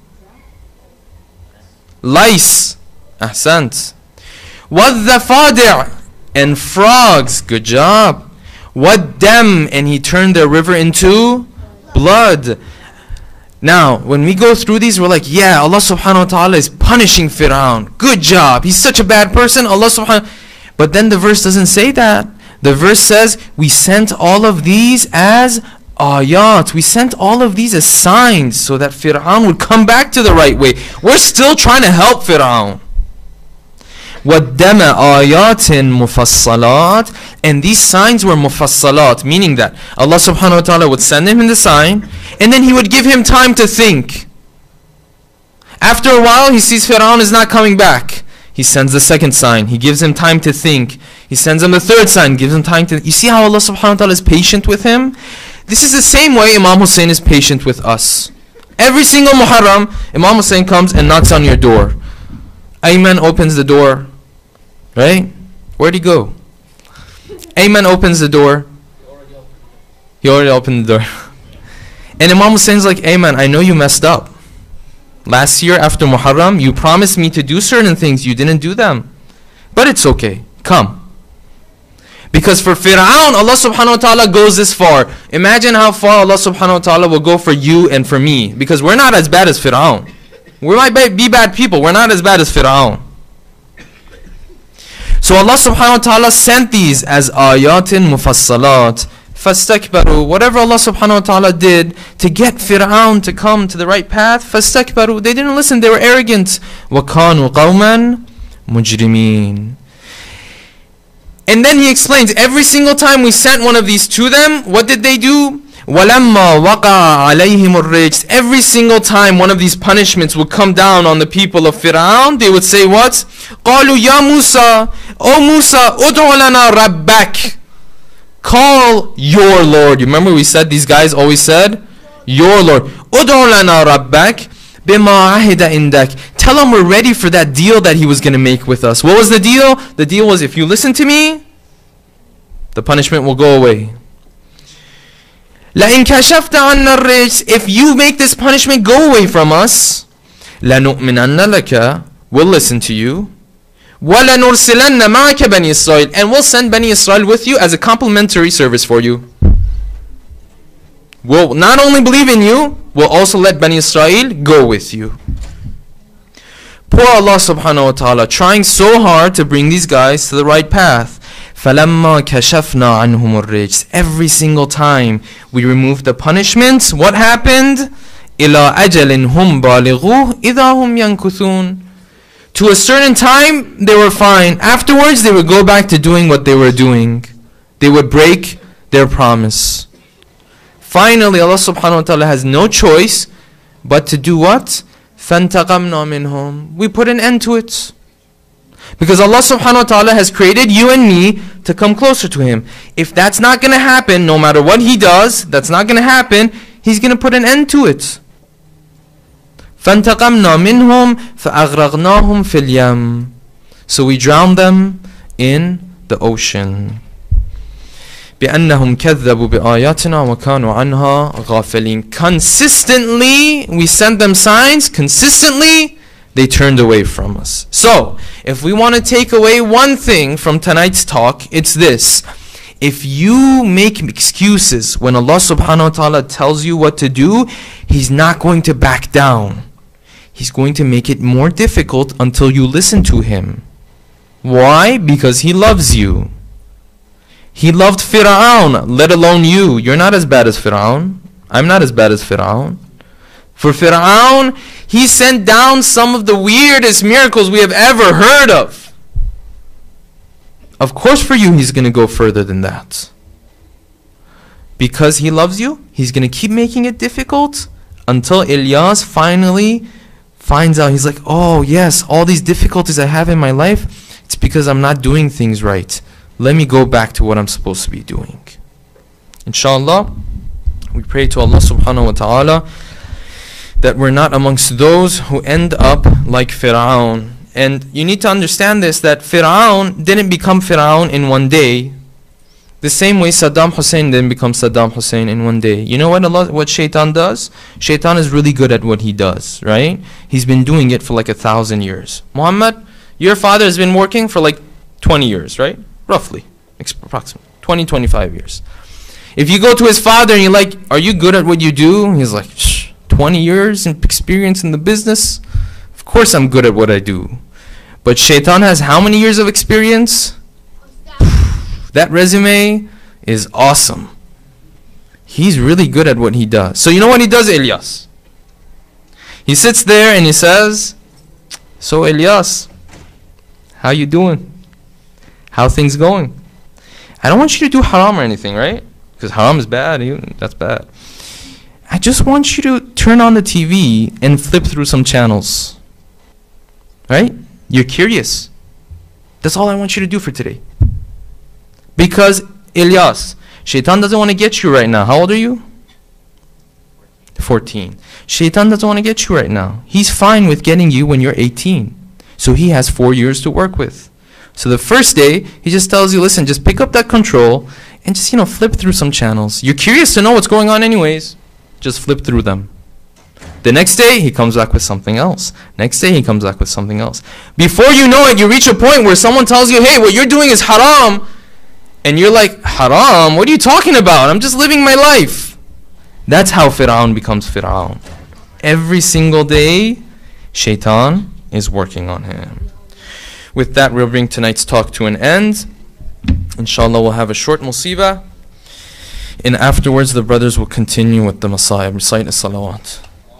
Lice. Ahsant. وَالضَّفَادِعِ. And frogs. Good job. وَالدَّمِ. And he turned the river into blood. Now, when we go through these, we're like, yeah, Allah subhanahu wa ta'ala is punishing Fir'aun. Good job. He's such a bad person. Allah subhanahu. But then the verse doesn't say that. The verse says, we sent all of these as ayat. We sent all of these as signs so that Fir'aun would come back to the right way. We're still trying to help Fir'aun. وَالدَّمَ آيَاتٍ مُفَصَّلَاتٍ. And these signs were mufassalat, meaning that Allah subhanahu wa ta'ala would send him the sign, and then He would give him time to think. After a while, he sees Fir'aun is not coming back. He sends the second sign. He gives him time to think. He sends him the third sign, gives him time to... You see how Allah subhanahu wa ta'ala is patient with him? This is the same way Imam Hussein is patient with us. Every single Muharram, Imam Hussein comes and knocks on your door. Ayman opens the door. Right? Where'd he go? Ayman opens the door. He already opened the door. And Imam Hussein's like, Ayman, I know you messed up. Last year after Muharram, you promised me to do certain things. You didn't do them. But it's okay. Come. Because for Fir'aun, Allah subhanahu wa ta'ala goes this far. Imagine how far Allah subhanahu wa ta'ala will go for you and for me. Because we're not as bad as Fir'aun. We might be bad people. We're not as bad as Fir'aun. So Allah subhanahu wa ta'ala sent these as ayatin mufassalat. Fastakbaru. Whatever Allah subhanahu wa ta'ala did to get Fir'aun to come to the right path, fastakbaru. They didn't listen. They were arrogant. وَكَانُوا قَوْمًا مُجْرِمِينَ. And then he explains, every single time we sent one of these to them, what did they do? وَلَمَّا وَقَعَ عَلَيْهِمُ الرِّجْسِ. Every single time one of these punishments would come down on the people of Fir'aun, they would say what? قَالُوا يَا مُوسَى. O Musa, أُدْعُ لَنَا رَبَّكَ. Call your Lord. You remember we said, these guys always said, your Lord. أُدْعُ لَنَا رَبَّكَ بِمَا عَهِدَ عِنْدَكَ. Tell him we're ready for that deal that he was going to make with us. What was the deal? The deal was, if you listen to me, the punishment will go away. لَإِنْ كَشَفْتَ عَنَّا الرِّجْسِ. If you make this punishment go away from us, لَنُؤْمِنَنَّ لَكَ. We'll listen to you. وَلَنُرْسِلَنَّ مَعَكَ بَنِي إِسْرَائِيل. And we'll send Bani Israel with you as a complimentary service for you. will not only believe in you, will also let Bani Israel go with you. Poor Allah subhanahu wa ta'ala, trying so hard to bring these guys to the right path. فَلَمَّا كَشَفْنَا عَنْهُمُ الرِّجْسِ. Every single time we removed the punishments, what happened? إِلَىٰ أَجَلٍ هُمْ بَالِغُوهُ إِذَا هُمْ يَنْكُثُونَ. To a certain time, they were fine. Afterwards, they would go back to doing what they were doing. They would break their promise. Finally, Allah subhanahu wa ta'ala has no choice but to do what? فَانْتَقَمْنَا مِنْهُمْ. We put an end to it. Because Allah subhanahu wa ta'ala has created you and me to come closer to Him. If that's not going to happen, no matter what He does, that's not going to happen, He's going to put an end to it. فَانْتَقَمْنَا مِنْهُمْ فَأَغْرَقْنَاهُمْ فِي الْيَمِّ. So we drowned them in the ocean. بِأَنَّهُمْ كَذَّبُوا بِآيَاتِنَا وَكَانُوا عَنْهَا غَافِلِينَ. Consistently, we sent them signs. Consistently, they turned away from us. So, if we want to take away one thing from tonight's talk, it's this. If you make excuses when Allah subhanahu wa ta'ala tells you what to do, He's not going to back down. He's going to make it more difficult until you listen to Him. Why? Because He loves you. He loved Fir'aun, let alone you. You're not as bad as Fir'aun. I'm not as bad as Fir'aun. For Fir'aun, he sent down some of the weirdest miracles we have ever heard of. Of course for you, He's going to go further than that. Because He loves you, He's going to keep making it difficult until Ilyas finally finds out. He's like, oh yes, all these difficulties I have in my life, it's because I'm not doing things right. Let me go back to what I'm supposed to be doing. Inshallah, we pray to Allah subhanahu wa ta'ala that we're not amongst those who end up like Fir'aun. And you need to understand this, that Fir'aun didn't become Fir'aun in one day. The same way Saddam Hussein didn't become Saddam Hussein in one day. You know what Shaitan does? Shaitan is really good at what he does, right? He's been doing it for like 1,000 years. Muhammad, your father has been working for like 20 years, right? Roughly, approximately 20, 25 years. If you go to his father and you're like, are you good at what you do? He's like, 20 years in experience in the business? Of course I'm good at what I do. But Shaitan has how many years of experience? That resume is awesome. He's really good at what he does. So you know what he does, Ilyas? He sits there and he says, so Ilyas, how you doing? How things going? I don't want you to do haram or anything, right? Because haram is bad. That's bad. I just want you to turn on the TV and flip through some channels. Right? You're curious. That's all I want you to do for today. Because, Ilyas, Shaitan doesn't want to get you right now. How old are you? 14. Shaitan doesn't want to get you right now. He's fine with getting you when you're 18. So he has 4 years to work with. So the first day, he just tells you, listen, just pick up that control and just, flip through some channels. You're curious to know what's going on anyways. Just flip through them. The next day, he comes back with something else. Next day, he comes back with something else. Before you know it, you reach a point where someone tells you, hey, what you're doing is haram. And you're like, haram? What are you talking about? I'm just living my life. That's how Fir'aun becomes Fir'aun. Every single day, Shaitan is working on him. With that, we'll bring tonight's talk to an end. Inshallah, we'll have a short musibah. And afterwards, the brothers will continue with the Messiah. Recite the salawat.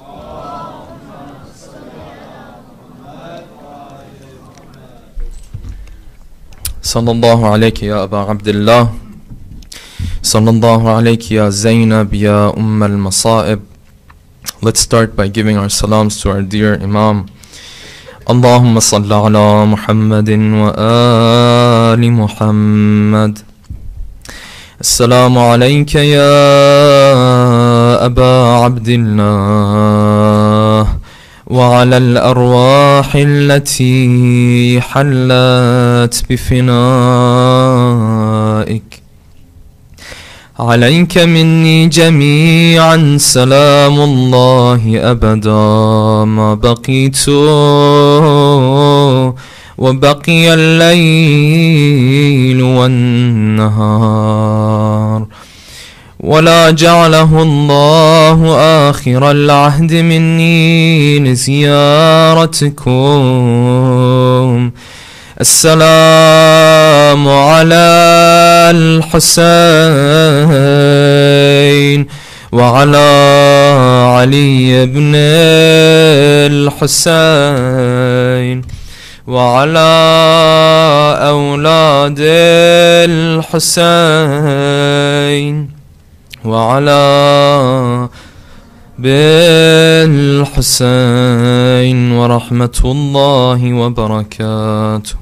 Sallallahu alayki ya Aba Abdullah. Sallallahu alayki ya Zainab ya al-Masa'ib. Let's start by giving our salams to our dear Imam. اللهم صل على محمد وآل محمد. السلام عليك يا أبا عبد الله وعلى الأرواح التي حلت بفنائك. عليك مني جميعا سلام الله أبدا ما بقيت وبقي الليل والنهار ولا جعله الله آخر العهد مني لزيارتكم. السلام على الحسين وعلى علي بن الحسين وعلى أولاد الحسين وعلى بالحسين ورحمة الله وبركاته.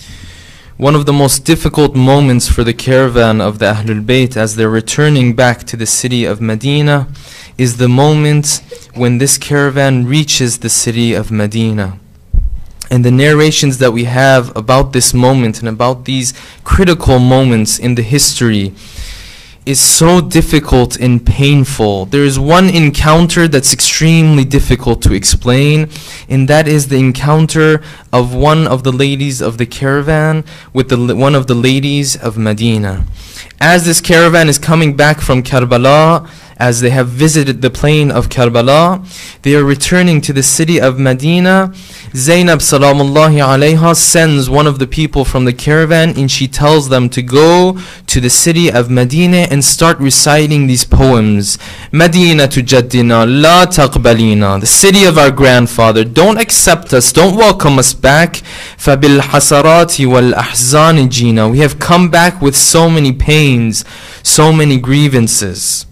One of the most difficult moments for the caravan of the Ahlul Bayt as they're returning back to the city of Medina is the moment when this caravan reaches the city of Medina. And the narrations that we have about this moment and about these critical moments in the history is so difficult and painful. There is one encounter that's extremely difficult to explain, and that is the encounter of one of the ladies of the caravan with one of the ladies of Medina. As this caravan is coming back from Karbala, as they have visited the plain of Karbala, they are returning to the city of Medina. Zainab salamullahi alayha sends one of the people from the caravan, and she tells them to go to the city of Medina and start reciting these poems. Medina tu jaddina la taqbalina, the city of our grandfather, don't accept us, don't welcome us back. Fabil hasarati wal ahzani jina, we have come back with so many pains, so many grievances.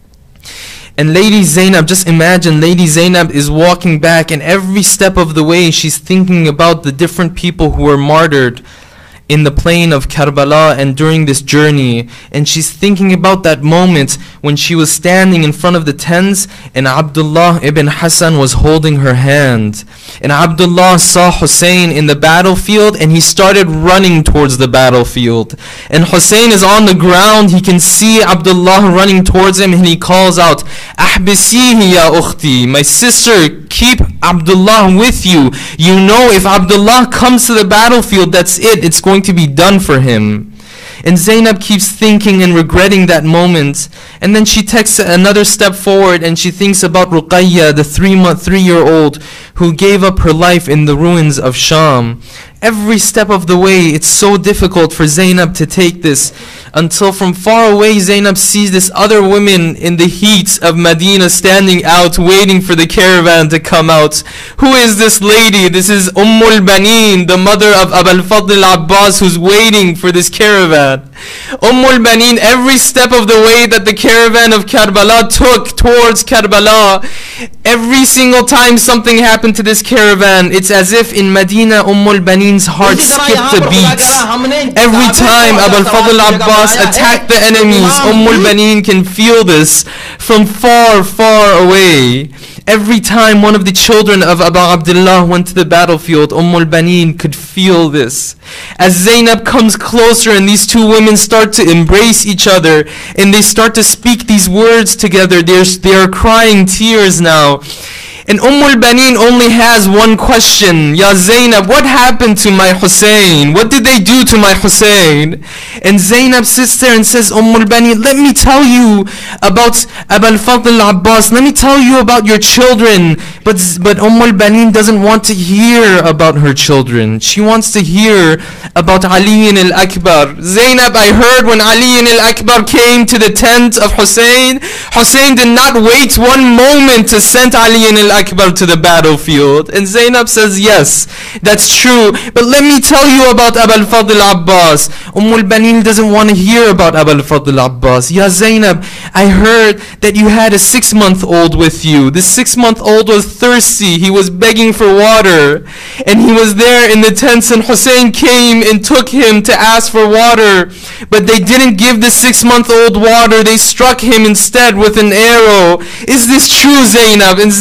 And Lady Zainab, just imagine Lady Zainab is walking back, and every step of the way she's thinking about the different people who were martyred in the plain of Karbala and during this journey. And she's thinking about that moment when she was standing in front of the tents and Abdullah ibn Hassan was holding her hand. And Abdullah saw Hussein in the battlefield, and he started running towards the battlefield. And Hussein is on the ground, he can see Abdullah running towards him, and he calls out, Ahbisihi ya ukhti, my sister, keep Abdullah with you. You know, if Abdullah comes to the battlefield, that's it, it's going to be done for him. And Zainab keeps thinking and regretting that moment. And then she takes another step forward and she thinks about Ruqayya, the 3-year-old who gave up her life in the ruins of Sham. Every step of the way, it's so difficult for Zainab to take this, until from far away Zainab sees this other woman in the heat of Medina standing out waiting for the caravan to come out. Who is this lady? This is Ummul Banin, the mother of Abul Fadl Abbas, who's waiting for this caravan. Ummul Banin, every step of the way that the caravan of Karbala took towards Karbala, every single time something happened to this caravan, it's as if in Medina Ummul Banin's heart skipped a beat. Every time Abul Fadl Abbas attacked the enemies, Ummul Banin can feel this from far, far away. Every time one of the children of Abu Abdullah went to the battlefield, Ummul Banin could feel this. As Zainab comes closer and these two women start to embrace each other and they start to speak these words together, they are crying tears now. And Ummul Banin only has one question. Ya Zainab, what happened to my Hussein? What did they do to my Hussein? And Zainab sits there and says, Ummul Banin, let me tell you about Abul Fadl Abbas. Let me tell you about your children. But Ummul Banin doesn't want to hear about her children. She wants to hear about Ali al-Akbar. Zainab, I heard when Ali al-Akbar came to the tent of Hussein, Hussein did not wait one moment to send Ali al-Akbar to the battlefield. And Zainab says, yes, that's true. But let me tell you about Abul Fadl Abbas. Ummul Banin doesn't want to hear about Abul Fadl Abbas. Ya Zainab, I heard that you had a 6-month-old with you. This 6-month-old was thirsty. He was begging for water. And he was there in the tents, and Hussein came and took him to ask for water. But they didn't give the 6-month-old water. They struck him instead with an arrow. Is this true, Zainab? And Zainab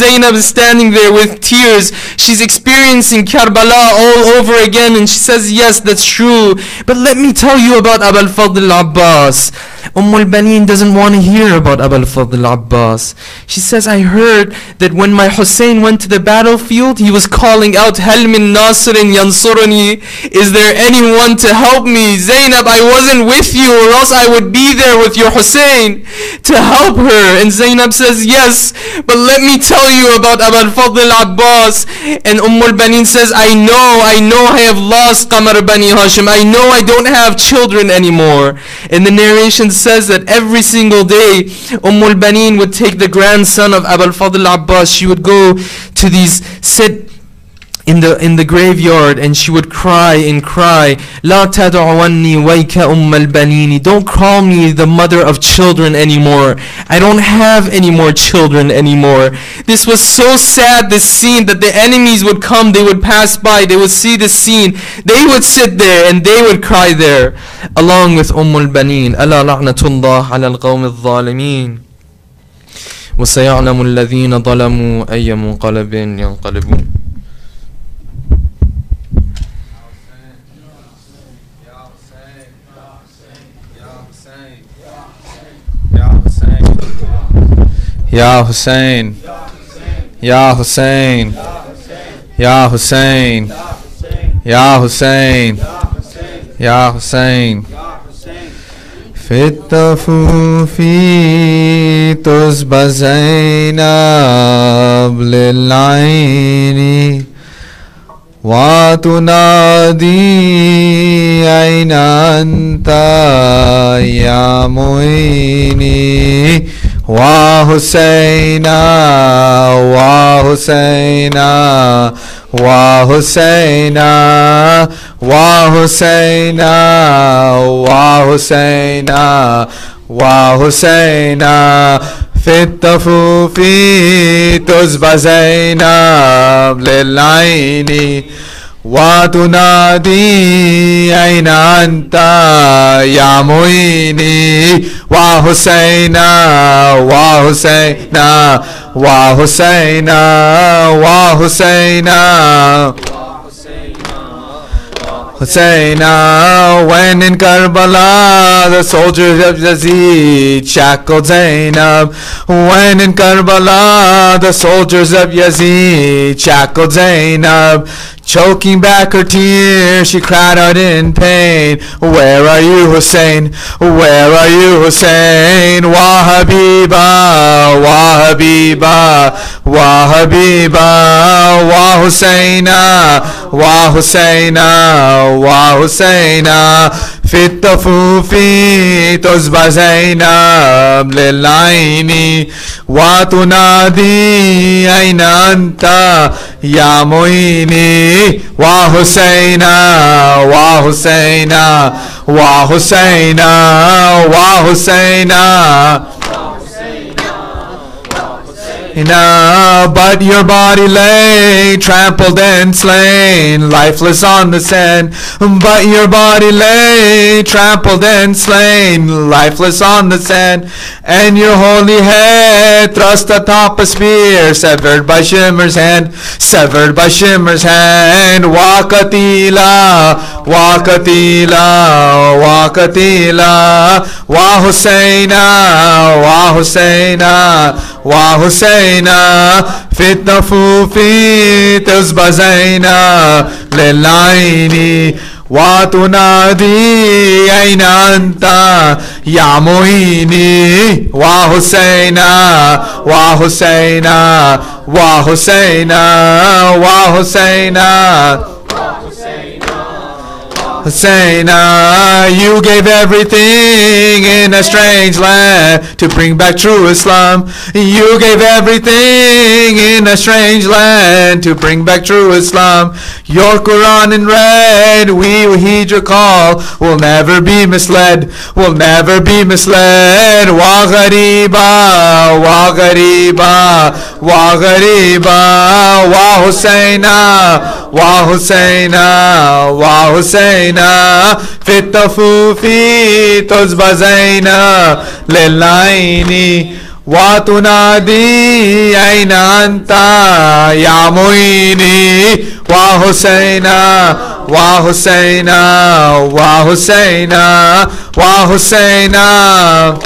is standing there with tears. She's experiencing Karbala all over again, and she says, yes, that's true. But let me tell you about Abu al-Fadl al-Abbas. al-Baneen doesn't want to hear about Abu al-Fadl al-Abbas. She says, I heard that when my Hussein went to the battlefield, he was calling out, Hal min nasirin yansuruni? Is there anyone to help me? Zainab, I wasn't with you, or else I would be there with your Hussein to help her. And Zainab says, yes, but let me tell you about Abu al-Fadl al-Abbas. And al-Baneen says, I know I have lost Qamar Bani Hashim. I know I don't have children anymore. And the narration says that every single day, al-Baneen would take the grandson of Abu al-Fadl al-Abbas. She would go to sit in the graveyard, and she would cry and cry, La tad'uwanni wayka al-Banini. Don't call me the mother of children anymore. I don't have any more children anymore. This was so sad, this scene, that the enemies would come, they would pass by, they would see the scene, they would sit there and they would cry there along with al-Baneen. Ala la'natullah ala al-qawmi al-zalimin. وسيعلم الذين ظلموا أي منقلب ينقلبون. Ya Hussein, Ya Hussein, Ya Hussein, Ya Hussein, Ya Hussein. في الطفوف تصبى زينب للعين وتنادي أين أنت يا معيني وحسينا وحسينا وحسينا وحسينا وحسينا وحسينا في الطفوف تزبى زينب للعين وتنادي أين أنت يا معيني وحسينا وحسينا وحسينا وحسينا Husseina, when in Karbala the soldiers of Yazid shackled Zainab. When in Karbala the soldiers of Yazid shackled Zainab. Choking back her tears, she cried out in pain, where are you, Hussein? Where are you, Hussein? Wa Habiba, Wa Habiba, Wa Habiba, Wa Husseina, Wa Husseina, Wa Husseina. في الطفوف تزبى زينب للعين وتنادي أين أنت يا معيني وحسينا وحسينا وحسينا وحسينا. But your body lay trampled and slain, lifeless on the sand. But your body lay trampled and slain, lifeless on the sand. And your holy head thrust atop a spear, severed by Shimmer's hand, severed by Shimmer's hand. Waqatila, Waqatila, Waqatila, Wa Husseina, Wa Husseina, Wa Husseina. في الطفوف تزبى زينب للعين وتنادي أين أنت يا معيني وحسينا وحسينا وحسينا وحسينا. Husseina, you gave everything in a strange land to bring back true Islam. You gave everything in a strange land to bring back true Islam. Your Quran in red, we will heed your call. We'll never be misled. We'll never be misled. Wa ghariba, wa ghariba, wa ghariba, wa Husseina, wa Husseina, wa Husseina. في الطفوف تزبى زينب للعين وتنادي أين أنت يا معيني وحسينا وحسينا وحسينا وحسينا.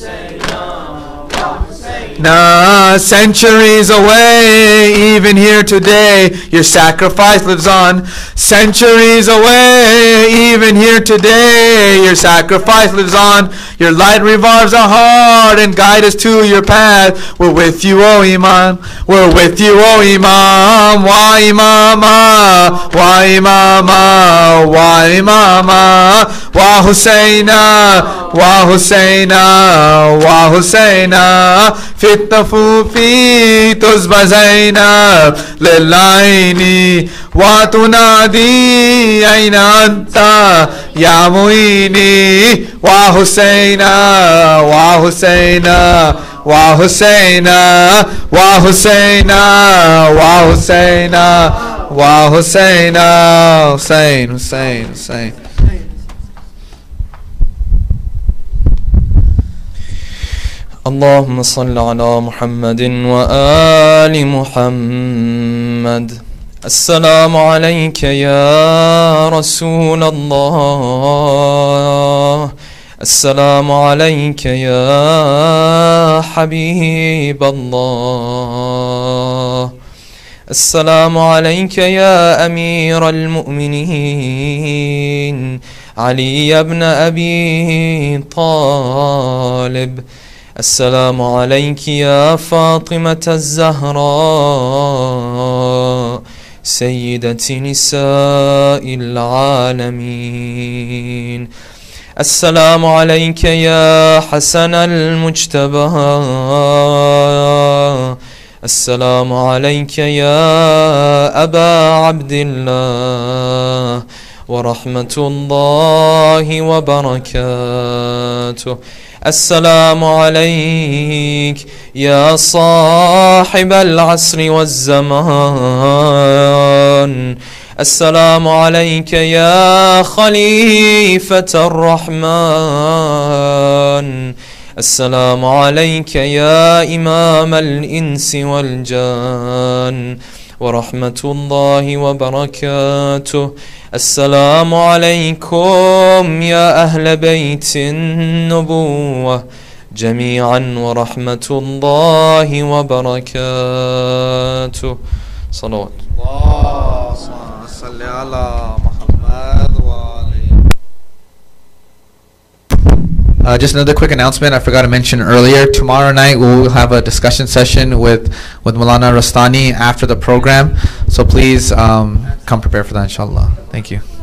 Now, centuries away, even here today, your sacrifice lives on. Centuries away, even here today, your sacrifice lives on. Your light revives our heart and guide us to your path. We're with you, O Imam. We're with you, O Imam. Wa Imama, wa Imama, wa Imama, wa Husayna, wa Husayna, wa Husayna. في الطفوف تزبى زينب للعين وتنادي أين أنت يا معيني وحسينا وحسينا وحسينا وحسينا وحسينا وحسينا. حسين حسين حسين. اللهم صل على محمد وآل محمد. السلام عليك يا رسول الله. السلام عليك يا حبيب الله. السلام عليك يا أمير المؤمنين علي بن أبي طالب. السلام عليك يا فاطمة الزهراء سيدة نساء العالمين. السلام عليك يا حسن المجتبى. السلام عليك يا أبا عبد الله ورحمة الله وبركاته. السلام عليك يا صاحب العصر والزمان. السلام عليك يا خليفة الرحمن. السلام عليك يا إمام الإنس والجان ورحمة الله وبركاته. السلام عليكم يا أهل بيت النبوة جميعا ورحمة الله وبركاته. صلوات اللهم صل على محمد وآله. Just another quick announcement I forgot to mention earlier. Tomorrow night we will have a discussion session with Maulana Rastani after the program. So please come prepared for that, inshallah. Thank you.